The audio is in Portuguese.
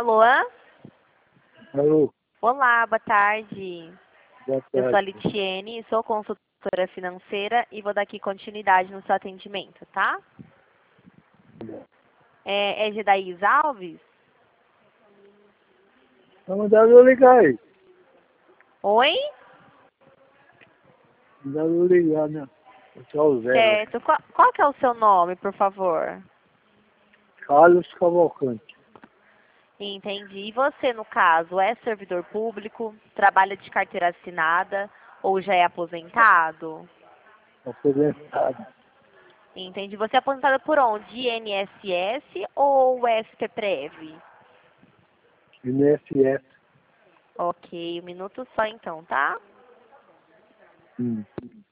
Alô? Alô, Olá, boa tarde. boa Eu sou a tarde. Litiene, sou consultora financeira e vou dar aqui continuidade no seu atendimento, tá? É Gedaís Alves? Tá mandando eu ligar aí. Oi? Mandaram eu ligar, né? Eu sou o Zé, né? Certo. Qual que é o seu nome, por favor? Carlos Cavalcante. Entendi. E você, no caso, é servidor público, trabalha de carteira assinada ou já é aposentado? Aposentado. Entendi. Você é aposentado por onde? INSS ou SPPREV? INSS. Ok, um minuto só então, tá?